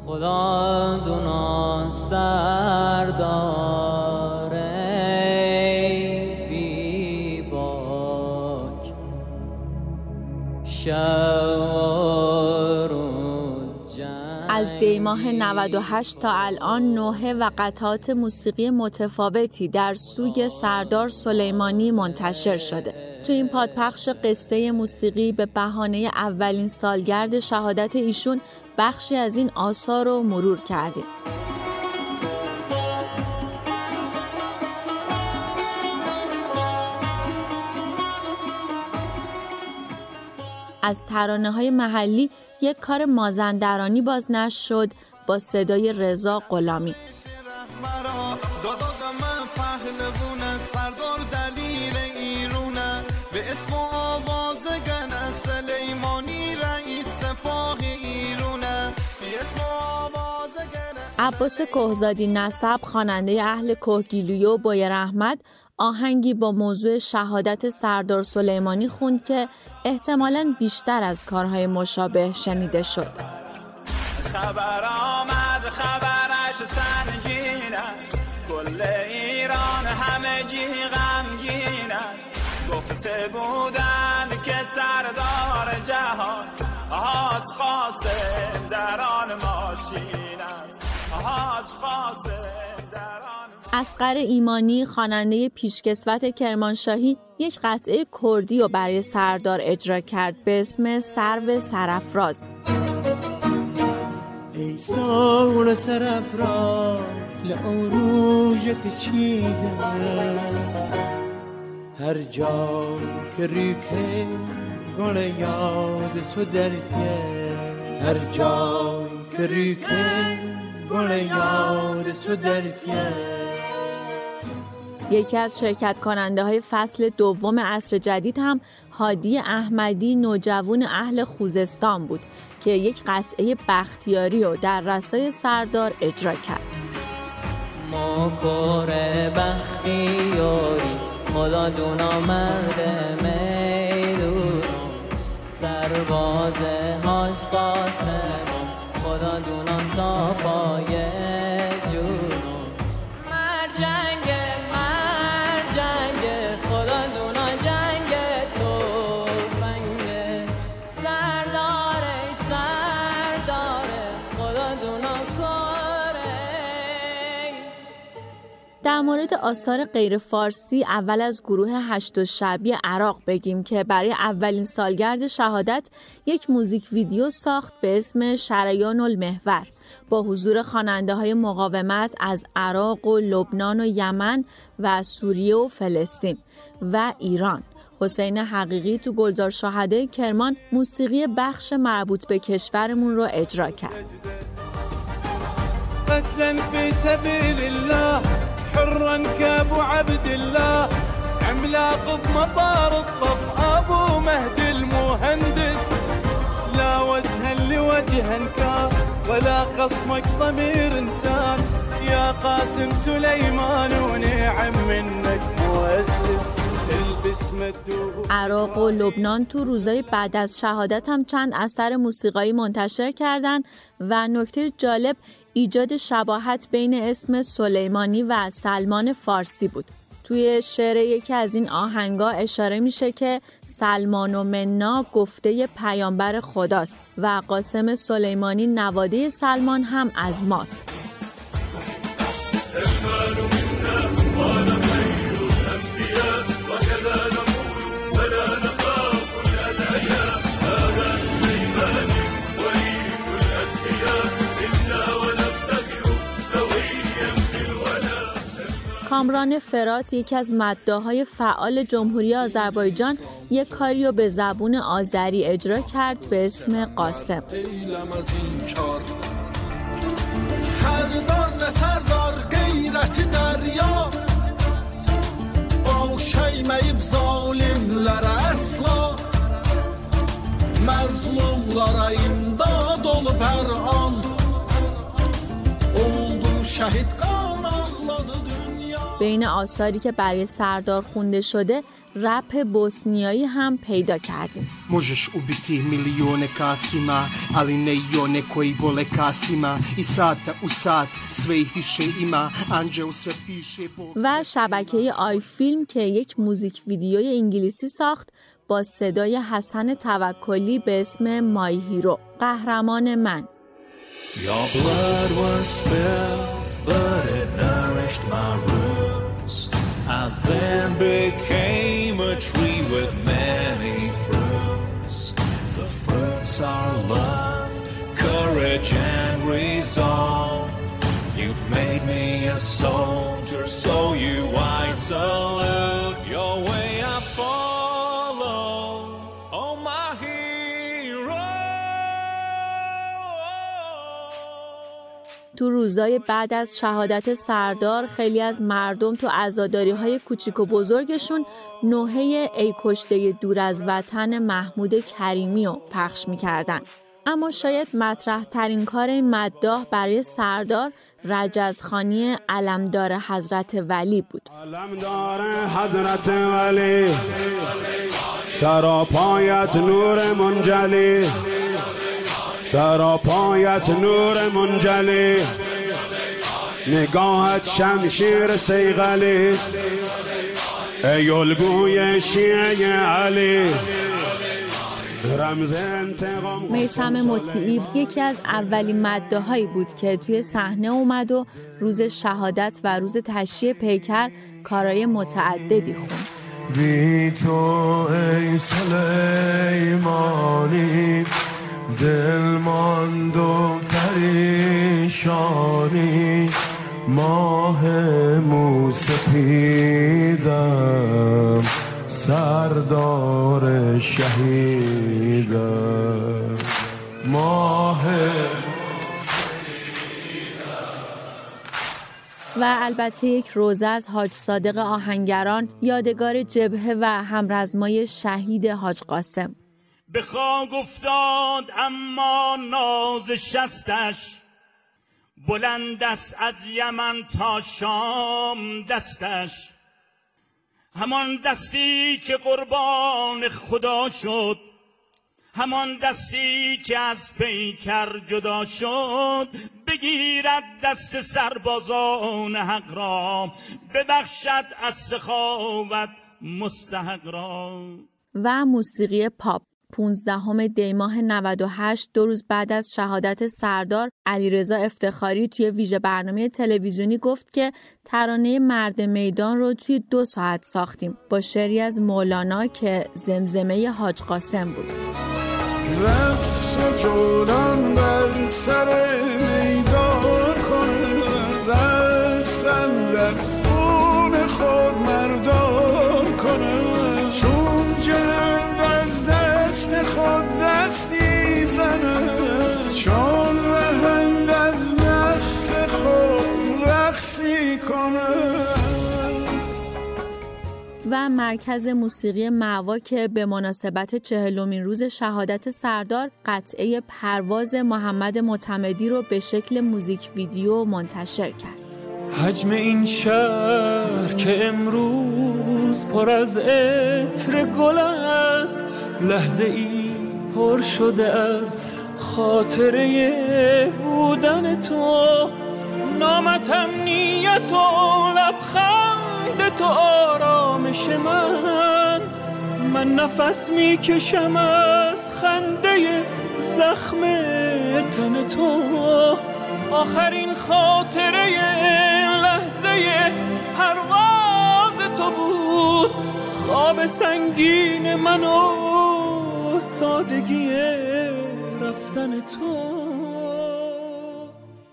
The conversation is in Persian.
خدا دونا سردار بی باک از دی ماه 98 تا الان نوحه و قطعات موسیقی متفاوتی در سوگ سردار سلیمانی منتشر شده. تو این پادپخش قصه موسیقی به بهانه اولین سالگرد شهادت ایشون بخشی از این آثار رو مرور کردیم. از ترانه‌های محلی یک کار مازندرانی بازنشر شد با صدای رضا غلامی. عباس کهزادی نسب خواننده اهل کهگیلویه و بایر احمد آهنگی با موضوع شهادت سردار سلیمانی خوند که احتمالاً بیشتر از کارهای مشابه شنیده شد. خبر آمد خبرش سنگین است، کل ایران همگی غمگین است. گفته بودند که سردار جهان حاج قاسم در آن ماشین است، حاج قاسم در آن. اصغر ایمانی خواننده پیشکسوت کرمانشاهی یک قطعه کردی رو برای سردار اجرا کرد به اسم سرو سرافراز. ای سرو سرافراز لعروج پیچیده، هر جا که ریکه گل یاد تو درتیه، هر جا که ریکه گل یاد تو درتیه. یکی از شرکت کننده های فصل دوم عصر جدید هم هادی احمدی نوجوان اهل خوزستان بود که یک قطعه بختیاری رو در رسای سردار اجرا کرد. مکر بختیاری خدا دونا مرد میدون، سرباز حاج قاسم خدا دونا صافای جون. در مورد آثار غیر فارسی اول از گروه هشت شعبی عراق بگیم که برای اولین سالگرد شهادت یک موزیک ویدیو ساخت به اسم شریان المحور با حضور خواننده‌های مقاومت از عراق و لبنان و یمن و سوریه و فلسطین و ایران. حسین حقیقی تو گلزار شهدای کرمان موسیقی بخش مربوط به کشورمون رو اجرا کرد. قتلا في سبيل الله حرا كابو عبد الله عملاق بمطار الطف ابو مهدي المهندس لا وجها لوجه كان ولا خصمك ضمير انسان يا قاسم سليمان ونعم منك مؤسس. عراق و لبنان تو روزای بعد از شهادت هم چند اثر موسیقایی منتشر کردند و نکته جالب ایجاد شباهت بین اسم سلیمانی و سلمان فارسی بود. توی شعر یکی از این آهنگا اشاره میشه که سلمان و منا گفته پیامبر خداست و قاسم سلیمانی نواده سلمان هم از ماست. کامران فرات یکی از مداحهای فعال جمهوری آذربایجان یک کاری رو به زبون آذری اجرا کرد به اسم قاسم. سردار غیرت دریا با şeymeyip zalimlere asla mazlumlara imdad olup her an oldu şehit kan ağladı dünya. بین آثاری که برای سردار خونده شده رپ بوسنیایی هم پیدا کردیم. Možeš ubiti milijone Kasima, ali ne i one koji vole Kasima. I sata u sat sve ih više ima, Anđeo sve piše. و شبکه آی فیلم که یک موزیک ویدیوی انگلیسی ساخت با صدای حسن توکلی به اسم مای هیرو، قهرمان من. Your blood was spilled, but it nourished my roots. I then became a tree with many fruits. The fruits are love, courage, and resolve. You've made me a soldier, so you I salute. Your way I follow, oh my hero. تو روزای بعد از شهادت سردار خیلی از مردم تو عزاداری‌های کوچیک و بزرگشون نوحه ای کشته دور از وطن محمود کریمی رو پخش می‌کردن. اما شاید مطرح ترین کار این مداح برای سردار رجزخوانی علمدار حضرت ولی بود. علمدار حضرت ولی سراپایت نور منجلی، سراپایت نور منجلی، نگاهت شمشیر صیقلی، ای الگوی شیعه علی. میثم مطیعی یکی از اولین مداحایی بود که توی صحنه اومد و روز شهادت و روز تشییع پیکر کارهای متعددی خوند. بی تو ای سلیمانی دل ماند و پریشانی، ماه موسپیدم سردار شهیدم، ماه. و البته یک روزه از حاج صادق آهنگران، یادگار جبهه و همرزمای شهید حاج قاسم. به خاک افتاد اما ناز شستش، بلند است از یمن تا شام دستش. همان دستی که قربان خدا شد، همان دستی که از پیکر جدا شد. بگیرد دست سربازان حق را، ببخشد از سخاوت مستحق را. و موسیقی پاپ 15 دی ماه 98، 2 روز بعد از شهادت سردار، علیرضا افتخاری توی ویژه برنامه تلویزیونی گفت که ترانه مرد میدان رو توی 2 ساعت ساختیم با شعری از مولانا که زمزمه حاج قاسم بود. رقص جولان بر سر میدان کن، رقصن در خون خود مردان کنن، چون جند از دست خود دستی زنن، چون رهند از نفس خود رقصی کنن. و مرکز موسیقی مأوا که به مناسبت 40مین روز شهادت سردار قطعه پرواز محمد معتمدی رو به شکل موزیک ویدیو منتشر کرد. حجم این شهر که امروز پر از عطر گل است، لحظه ای پر شده از خاطره بودن تو. نامتم نیت و لبخند تو آرامش من نفس میکشم از خنده زخم تن تو. آخرین خاطره لحظه پرواز تو بود، خواب سنگین من و سادگی رفتن تو.